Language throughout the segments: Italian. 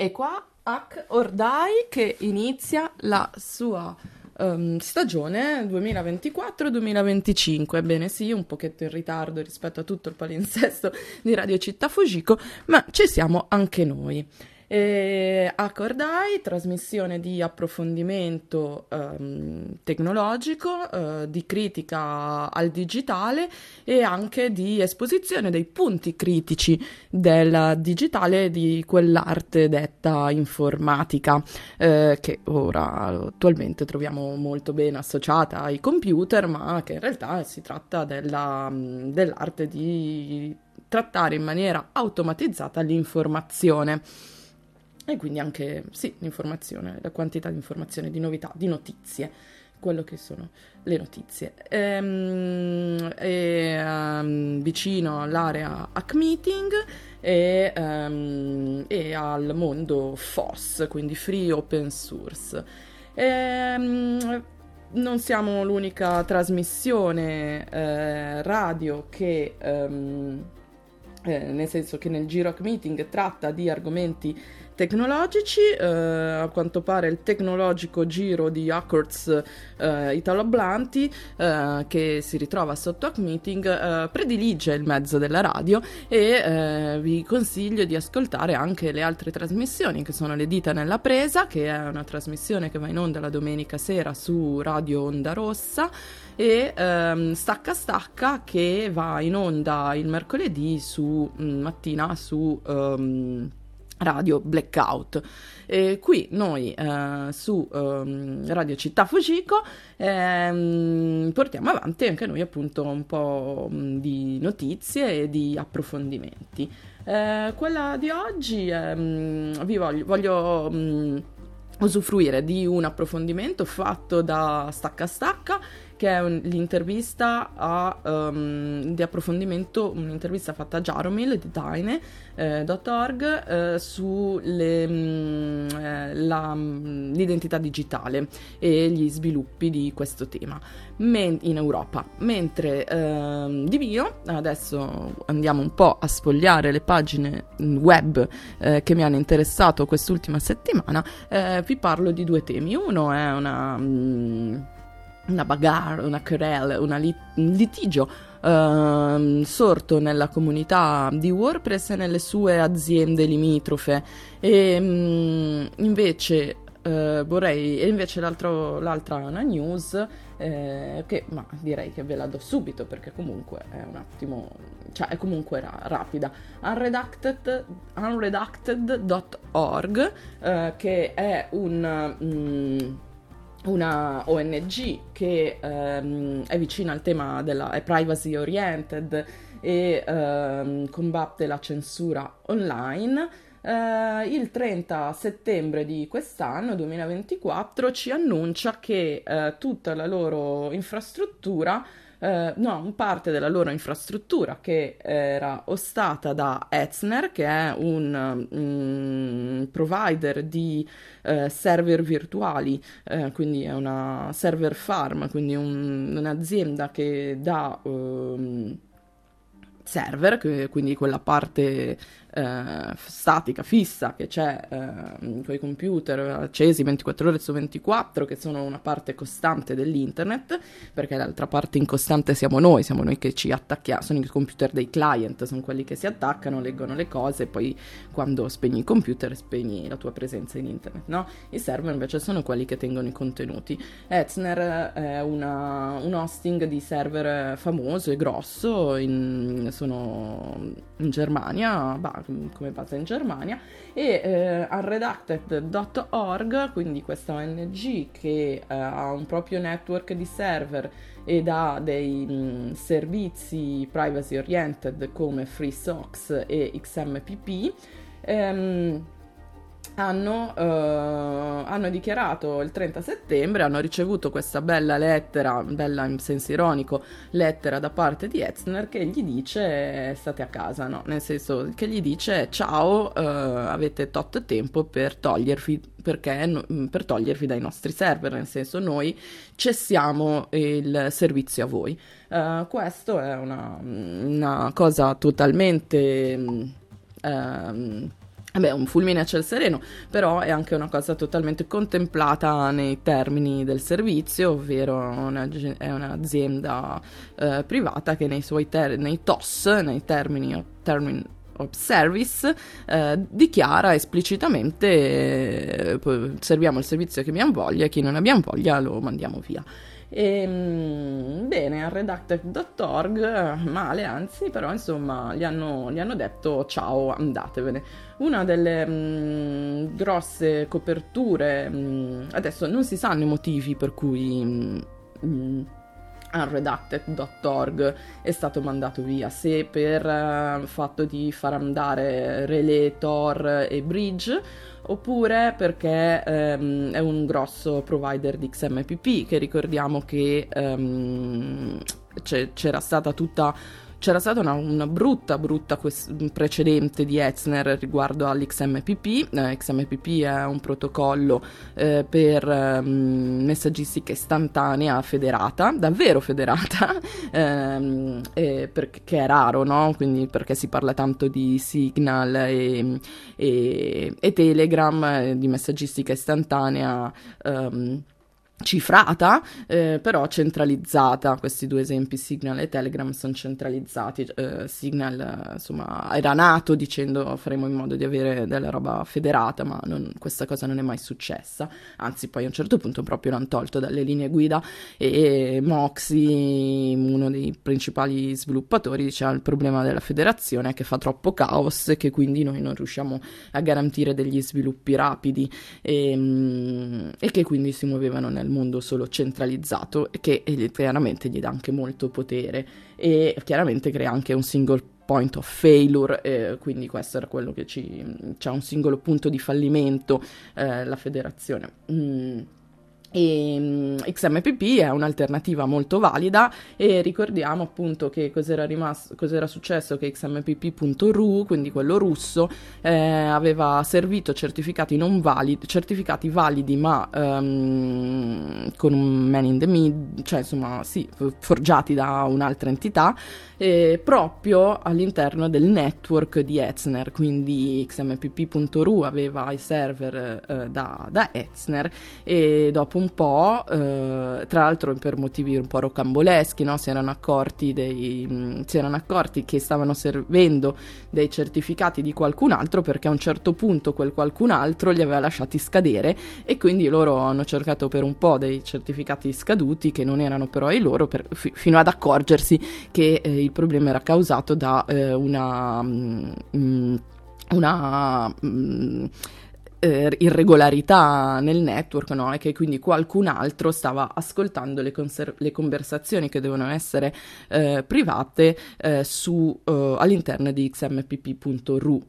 E qua Ak Ordai che inizia la sua stagione 2024-2025. Ebbene sì, un pochetto in ritardo rispetto a tutto il palinsesto di Radio Città Fujiko, ma ci siamo anche noi. Ak Ordai, trasmissione di approfondimento tecnologico, di critica al digitale e anche di esposizione dei punti critici del digitale, di quell'arte detta informatica, che ora attualmente troviamo molto bene associata ai computer, ma che in realtà si tratta dell'arte di trattare in maniera automatizzata l'informazione. E quindi anche, sì, l'informazione, la quantità di informazione, di novità, di notizie, quello che sono le notizie. Vicino all'area Hack Meeting e al mondo FOSS, quindi Free Open Source. Non siamo l'unica trasmissione radio che... nel senso che nel Giro Hack Meeting tratta di argomenti tecnologici, a quanto pare il tecnologico giro di Hackers Italo Ablanti, che si ritrova sotto Hack Meeting, predilige il mezzo della radio e vi consiglio di ascoltare anche le altre trasmissioni, che sono Le Dita nella Presa, che è una trasmissione che va in onda la domenica sera su Radio Onda Rossa, e Stacca Stacca, che va in onda il mercoledì mattina su Radio Blackout. E qui noi su Radio Città Fujiko portiamo avanti anche noi appunto un po' di notizie e di approfondimenti. Quella di oggi voglio usufruire di un approfondimento fatto da Stacca Stacca, che è l'intervista di approfondimento, un'intervista fatta a Jaromil di Dyne.org sull'identità digitale e gli sviluppi di questo tema in Europa. Mentre di mio, adesso andiamo un po' a sfogliare le pagine web che mi hanno interessato quest'ultima settimana, vi parlo di due temi. Uno è una bagarre, una querelle, un litigio sorto nella comunità di WordPress e nelle sue aziende limitrofe, e invece l'altra è una news che ma direi che ve la do subito, perché comunque è un attimo, cioè è comunque rapida. Unredacted.org, che è una ONG che è vicina al tema è privacy oriented e combatte la censura online. Il 30 settembre di quest'anno 2024 ci annuncia che tutta la loro infrastruttura, parte della loro infrastruttura, che era ostata da Hetzner, che è un provider di server virtuali, quindi è una server farm, quindi un'azienda che dà server, quindi quella parte statica, fissa, che c'è con i computer accesi 24 ore su 24, che sono una parte costante dell'internet, perché l'altra parte incostante siamo noi che ci attacchiamo, sono i computer dei client, sono quelli che si attaccano, leggono le cose, e poi quando spegni il computer spegni la tua presenza in internet, no? I server invece sono quelli che tengono i contenuti. Hetzner è un hosting di server famoso e grosso, sono in Germania, come base in Germania, e Unredacted.org, quindi questa ONG che ha un proprio network di server ed ha dei servizi privacy oriented come FreeSOX e XMPP, hanno dichiarato il 30 settembre, hanno ricevuto questa bella lettera, bella in senso ironico, lettera da parte di Hetzner, che gli dice state a casa, no? Nel senso che gli dice ciao, avete tot tempo per togliervi dai nostri server, nel senso noi cessiamo il servizio a voi. Questo è una cosa totalmente Beh, un fulmine a ciel sereno, però è anche una cosa totalmente contemplata nei termini del servizio, ovvero è un'azienda privata che nei TOS, nei termini of service, dichiara esplicitamente serviamo il servizio che abbiamo voglia e chi non abbiamo voglia lo mandiamo via. Bene, a redacted.org male, anzi, però insomma gli hanno detto ciao, andatevene. Una delle grosse coperture, adesso non si sanno i motivi per cui unredacted.org è stato mandato via, se per il fatto di far andare Relay, Tor e Bridge, oppure perché è un grosso provider di XMPP, che ricordiamo che c'era stata una brutta precedente di Hetzner riguardo all'XMPP. XMPP è un protocollo per messaggistica istantanea federata, davvero federata, perché è raro, no? Quindi perché si parla tanto di Signal e Telegram, di messaggistica istantanea cifrata, però centralizzata. Questi due esempi, Signal e Telegram, sono centralizzati. Signal insomma era nato dicendo faremo in modo di avere della roba federata, ma questa cosa non è mai successa, anzi poi a un certo punto proprio l'hanno tolto dalle linee guida, e Moxie, uno dei principali sviluppatori, diceva il problema della federazione è che fa troppo caos e che quindi noi non riusciamo a garantire degli sviluppi rapidi, e che quindi si muovevano nel mondo solo centralizzato, e che chiaramente gli dà anche molto potere e chiaramente crea anche un single point of failure, quindi questo era quello che c'è un singolo punto di fallimento, la federazione. E XMPP è un'alternativa molto valida, e ricordiamo appunto che cos'era successo, che XMPP.ru, quindi quello russo, aveva servito certificati validi ma con un man in the mid, cioè insomma sì, forgiati da un'altra entità, proprio all'interno del network di Hetzner. Quindi XMPP.ru aveva i server da Hetzner, e dopo un po', tra l'altro per motivi un po' rocamboleschi, no? Si erano accorti che stavano servendo dei certificati di qualcun altro, perché a un certo punto quel qualcun altro li aveva lasciati scadere, e quindi loro hanno cercato per un po' dei certificati scaduti che non erano però i loro, fino ad accorgersi che il problema era causato da una irregolarità nel network, no? E che quindi qualcun altro stava ascoltando le conversazioni che devono essere private all'interno di xmpp.ru.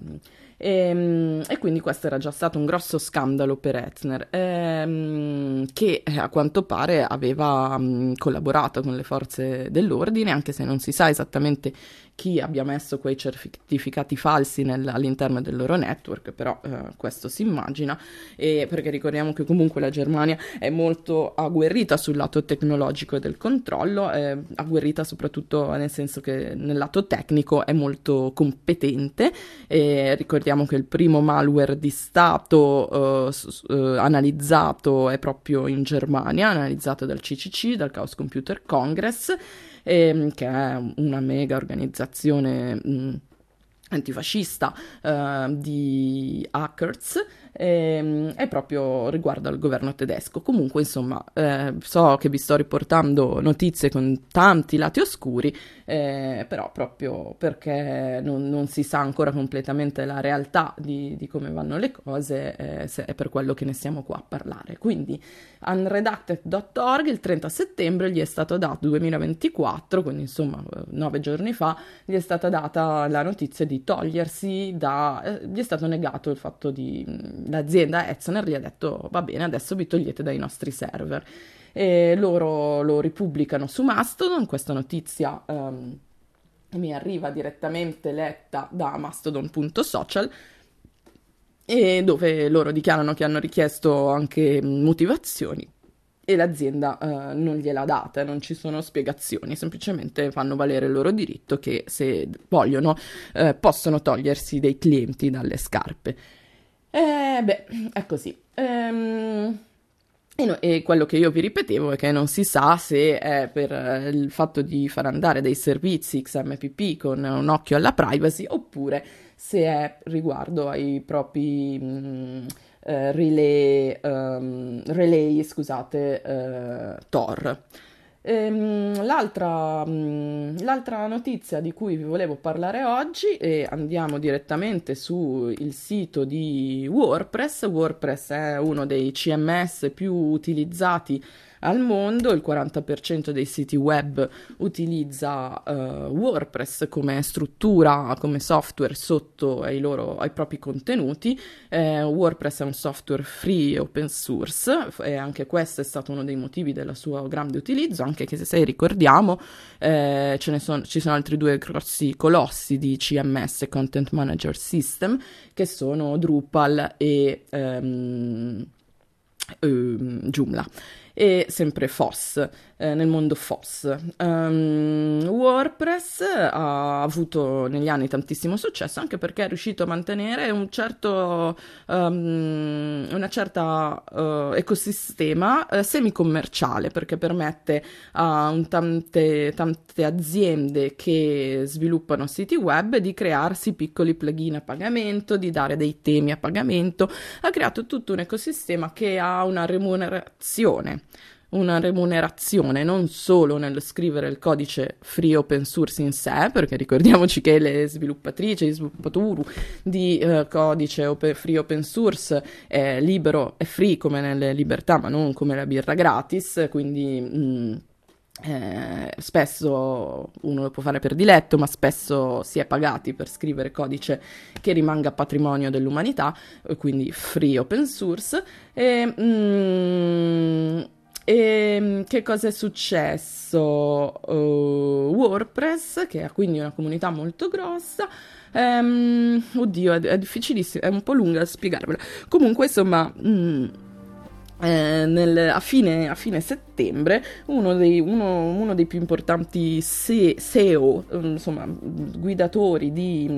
E quindi questo era già stato un grosso scandalo per Hetzner, che a quanto pare aveva collaborato con le forze dell'ordine, anche se non si sa esattamente chi abbia messo quei certificati falsi all'interno del loro network, però questo si immagina, e perché ricordiamo che comunque la Germania è molto agguerrita sul lato tecnologico del controllo, agguerrita soprattutto nel senso che nel lato tecnico è molto competente. Ricordiamo che il primo malware di Stato analizzato è proprio in Germania, analizzato dal CCC, dal Chaos Computer Congress, che è una mega organizzazione antifascista di hackers, è proprio riguardo al governo tedesco. Comunque insomma, so che vi sto riportando notizie con tanti lati oscuri, però proprio perché non si sa ancora completamente la realtà di come vanno le cose, è per quello che ne siamo qua a parlare. Quindi unredacted.org il 30 settembre gli è stato dato, 2024, quindi insomma 9 giorni fa, gli è stata data la notizia di togliersi gli è stato negato il fatto l'azienda Hetzner gli ha detto va bene, adesso vi togliete dai nostri server, e loro lo ripubblicano su Mastodon. Questa notizia mi arriva direttamente letta da mastodon.social, e dove loro dichiarano che hanno richiesto anche motivazioni, e l'azienda non gliela data, non ci sono spiegazioni, semplicemente fanno valere il loro diritto che se vogliono possono togliersi dei clienti dalle scarpe. Beh, è così. E quello che io vi ripetevo è che non si sa se è per il fatto di far andare dei servizi XMPP con un occhio alla privacy oppure se è riguardo ai propri relay, scusate, Tor. L'altra notizia di cui vi volevo parlare oggi, e andiamo direttamente sul sito di WordPress. WordPress è uno dei CMS più utilizzati al mondo, il 40% dei siti web utilizza WordPress come struttura, come software sotto ai propri contenuti. WordPress è un software free e open source e anche questo è stato uno dei motivi del suo grande utilizzo, anche che se ricordiamo ci sono altri due grossi colossi di CMS, Content Manager System, che sono Drupal e Joomla. E sempre FOSS, nel mondo FOSS. WordPress ha avuto negli anni tantissimo successo anche perché è riuscito a mantenere una certa ecosistema semi-commerciale, perché permette a tante aziende che sviluppano siti web di crearsi piccoli plugin a pagamento, di dare dei temi a pagamento. Ha creato tutto un ecosistema che ha una remunerazione non solo nel scrivere il codice free open source in sé, perché ricordiamoci che le sviluppatrici e gli sviluppatori di codice free open source è libero e free come nelle libertà, ma non come la birra gratis, quindi spesso uno lo può fare per diletto, ma spesso si è pagati per scrivere codice che rimanga patrimonio dell'umanità, quindi free open source. E che cosa è successo? WordPress, che ha quindi una comunità molto grossa, oddio, è difficilissimo, è un po' lunga da spiegarvela. Comunque, insomma, a fine settembre uno dei più importanti SEO, insomma, guidatori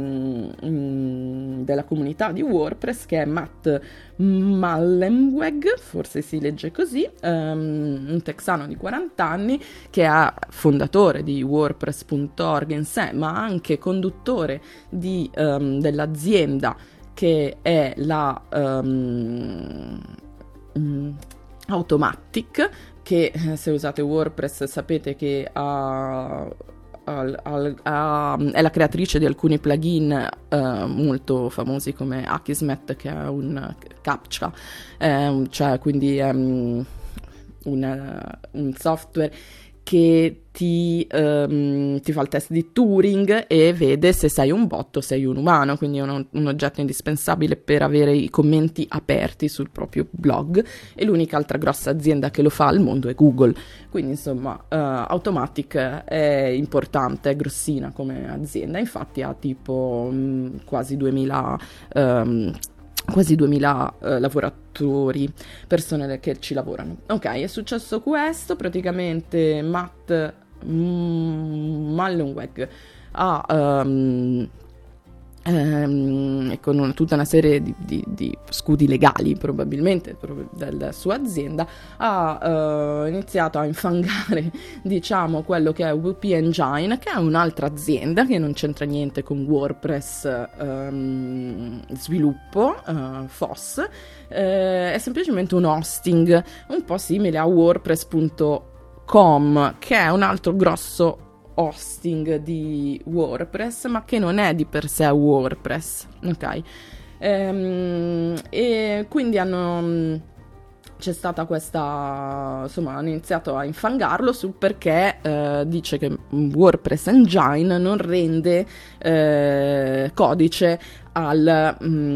della comunità di WordPress, che è Matt Mullenweg, forse si legge così, un texano di 40 anni che è fondatore di WordPress.org in sé, ma anche conduttore dell'azienda che è la Automatic, che se usate WordPress sapete che è la creatrice di alcuni plugin molto famosi come Akismet, che è un CAPTCHA, cioè quindi è un software che ti fa il test di Turing e vede se sei un bot o sei un umano, quindi è un oggetto indispensabile per avere i commenti aperti sul proprio blog, e l'unica altra grossa azienda che lo fa al mondo è Google. Quindi insomma Automatic è importante, è grossina come azienda, infatti ha tipo quasi 2000 lavoratori, persone che ci lavorano. Ok, è successo questo, praticamente Matt Mullenweg ha con tutta una serie di scudi legali probabilmente della sua azienda, ha iniziato a infangare, diciamo, quello che è WP Engine, che è un'altra azienda che non c'entra niente con WordPress sviluppo, FOSS, è semplicemente un hosting un po' simile a WordPress.com, che è un altro grosso hosting di WordPress, ma che non è di per sé WordPress, ok? E quindi c'è stata questa, insomma, hanno iniziato a infangarlo perché dice che WordPress Engine non rende codice a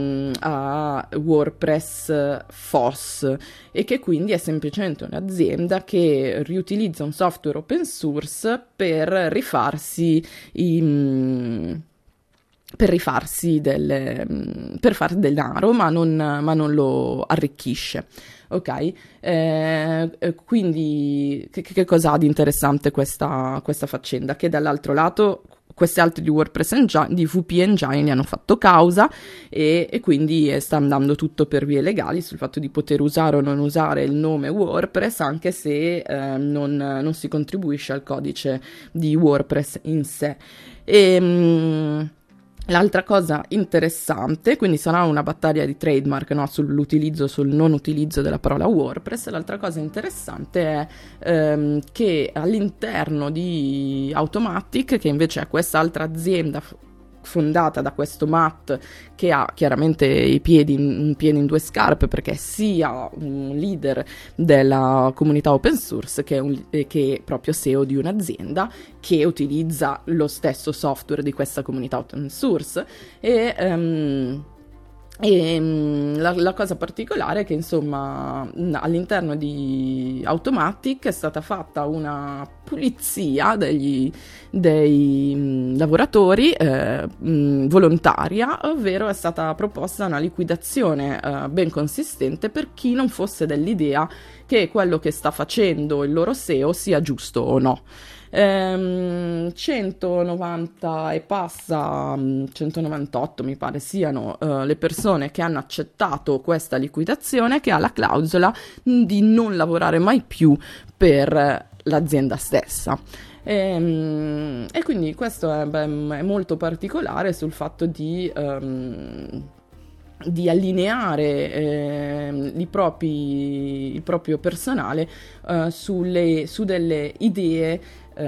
WordPress FOSS, e che quindi è semplicemente un'azienda che riutilizza un software open source per rifarsi per rifarsi per fare denaro, ma non lo arricchisce. Ok? Quindi che cosa ha di interessante questa faccenda? Che dall'altro lato questi altri di WordPress di VP Engine hanno fatto causa e quindi sta andando tutto per vie legali sul fatto di poter usare o non usare il nome WordPress, anche se non si contribuisce al codice di WordPress in sé. L'altra cosa interessante, quindi sarà una battaglia di trademark, no, sul non utilizzo della parola WordPress. L'altra cosa interessante è che all'interno di Automattic, che invece è quest'altra azienda fondata da questo Matt, che ha chiaramente un piede in due scarpe, perché è sia un leader della comunità open source che proprio CEO di un'azienda che utilizza lo stesso software di questa comunità open source. La cosa particolare è che insomma all'interno di Automattic è stata fatta una pulizia dei lavoratori volontaria, ovvero è stata proposta una liquidazione ben consistente per chi non fosse dell'idea che quello che sta facendo il loro SEO sia giusto o no. 190 e passa, 198 mi pare siano le persone che hanno accettato questa liquidazione, che ha la clausola di non lavorare mai più per l'azienda stessa. E quindi questo è molto particolare sul fatto di allineare il proprio personale su delle idee,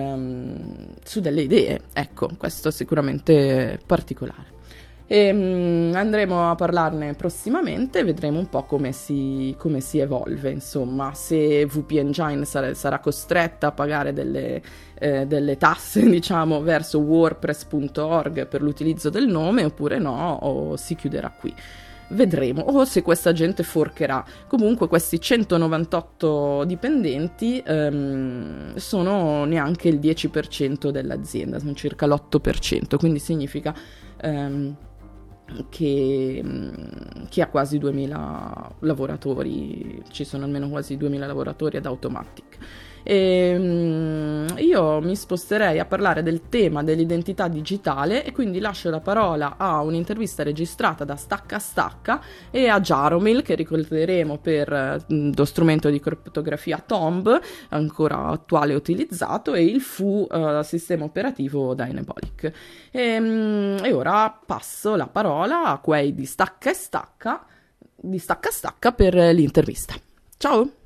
ecco, questo è sicuramente particolare. Andremo a parlarne prossimamente, vedremo un po' come si evolve, insomma, se VP Engine sarà costretta a pagare delle tasse, diciamo, verso wordpress.org per l'utilizzo del nome oppure no, o si chiuderà qui. Vedremo, o se questa gente forcherà. Comunque questi 198 dipendenti sono neanche il 10% dell'azienda, sono circa l'8%, quindi significa che ha quasi 2000 lavoratori, ci sono almeno quasi 2000 lavoratori ad Automattic. Io mi sposterei a parlare del tema dell'identità digitale e quindi lascio la parola a un'intervista registrata da Stacca Stacca e a Jaromil, che ricorderemo per lo strumento di crittografia Tomb, ancora attuale e utilizzato, e il Foo sistema operativo Dynebolic. E ora passo la parola a quei di Stacca Stacca per l'intervista. Ciao!